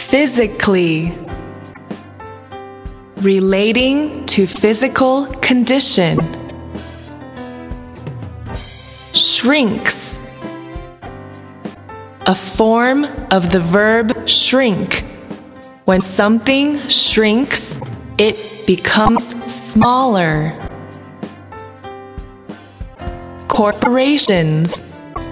Physically. Relating to physical condition. Shrinks. A form of the verb shrink. When something shrinks, it becomes smaller. Corporations.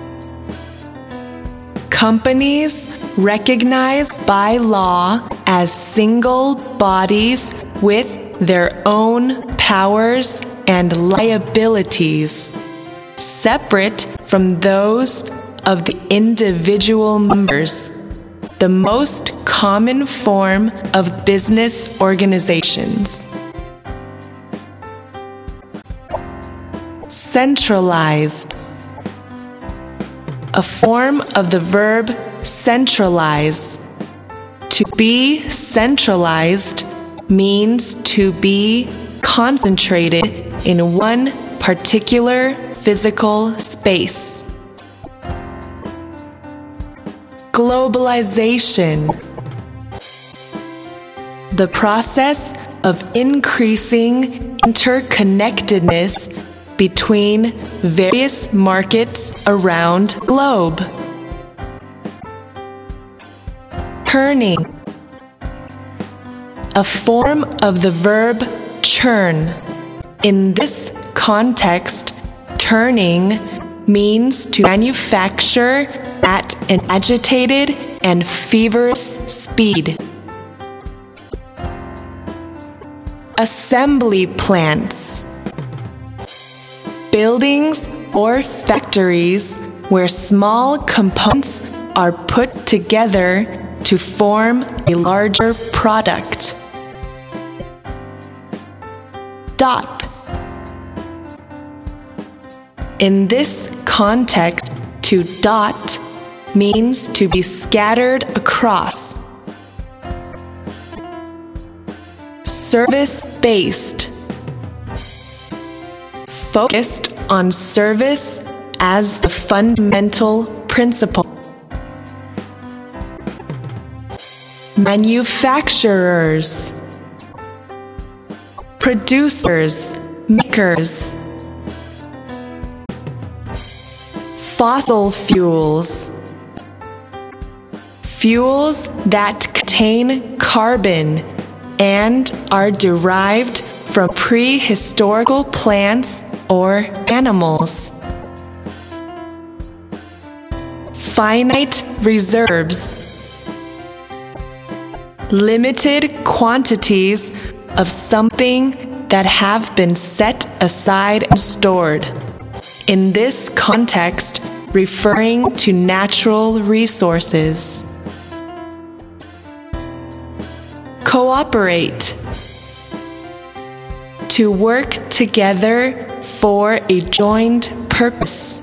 Companies recognized by law as single bodies with their own powers and liabilities, separate from those of the individual members, the most common form of business organizations. Centralized. A form of the verb centralize. To be centralized means to be concentrated in one particular physical space. Globalization. The process of increasing interconnectedness between various markets around the globe. Turning. A form of the verb churn. In this context, turning means to manufacture at an agitated and feverish speed. Assembly plants. Buildings or factories where small components are put together to form a larger product. Dot. In this context, to dot means to be scattered across. Service-based. Focused on service as the fundamental principle. Manufacturers. Producers, makers. Fossil fuels. Fuels that contain carbon and are derived from prehistorical plants or animals. Finite reserves. Limited quantities of something that have been set aside and stored. In this context, referring to natural resources. Cooperate. To work together for a joint purpose.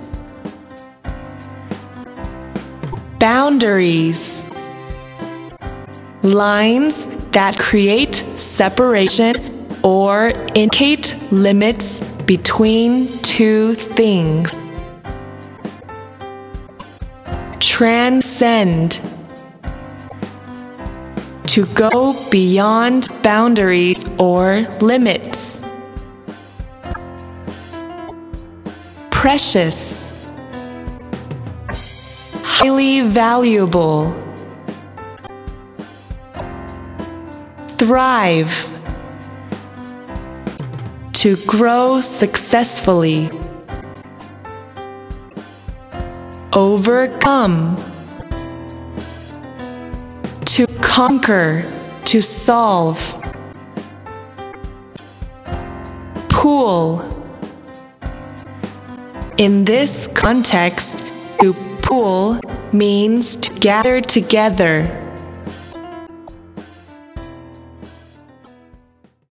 Boundaries. Lines that create separation or indicate limits between two things. Transcend. To go beyond boundaries or limits. Precious. Highly valuable. Thrive. To grow successfully. Overcome. To conquer, to solve. Pool. In this context, to pool means to gather together.